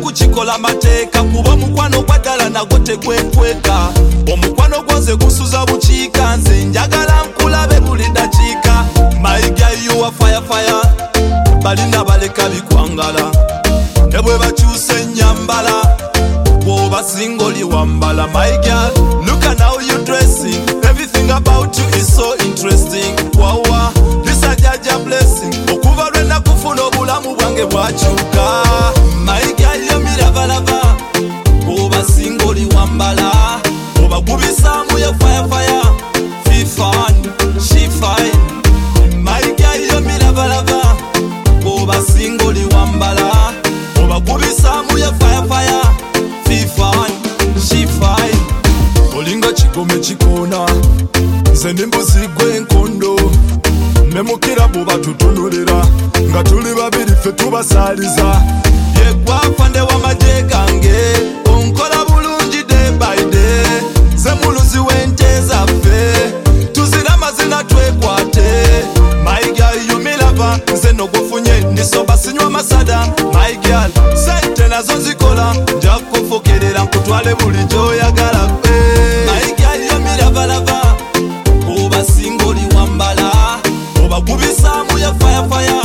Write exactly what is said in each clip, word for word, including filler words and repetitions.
gukikola mateeka kuba omukwano gwaddala nagwo tegwekweka omukwano gwoze gusuza bukiika nze njagala nkulabe buli dakiika my girl you are fire fire balina baleka bikwangala ne bwe bakyusa ennyambala bw'oba singa oli wambala my girl look at how you dressing everything about you is so interesting wawa this a jaja blessing okuva lwe nakufuna obulamu bwange bwakyuka my girl yo mirabalaba bw'oba singa oli wambala oba gubisaamu ya fire fire fifan she fine my girl yo mirabalaba bw'oba singa oli wambala oba gubisaamu ya fire fire fifan she fine olinga kigome kikoona nze n'embuzi gw'enkondo ne mukira bw'oba tutunulira nga tuli babiri ffe tubasaaliza yegwafande w'amagye gange onkola bulungi day by day ze muluzi w'ente zaffe tuzira amazina twekwate my girl you me lava nze nogufunye nisoba sinywa masada my girl sente nazo nzikola nja kufuukirira nkutwale buli gy'oyagala my girl you me lava lava oba singa oli wambala oba gubisaamu ya fire fire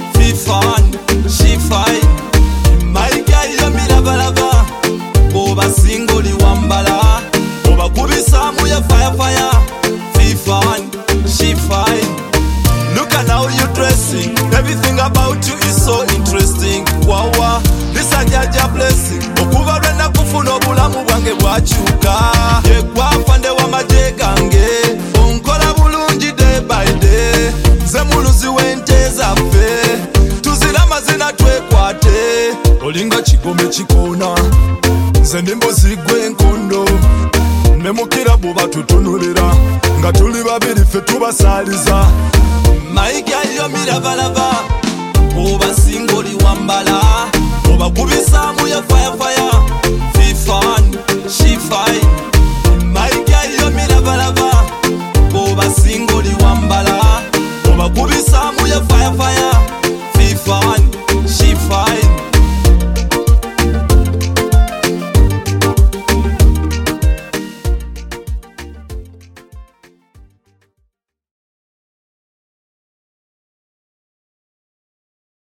fifan she fine my girl you me lava lava oba singa oli wambala oba gubisaamu ya fire fire fifan she fine look at how you dressing everything about you is so interesting wawa this a jaja blessing okuva lwe nakufuna obulamu bwange bwakyuka yegwafande w'amagye gange onkola bulungi day by day ze muluzi w'ente zaffe tuzira amazina twekwate olinga kigome kikoona nze n'embuzi gw'enkondo ne mukira bw'oba tutunulira nga tuli babiri ffe tubasaaliza my girl yo mirabalaba oba singa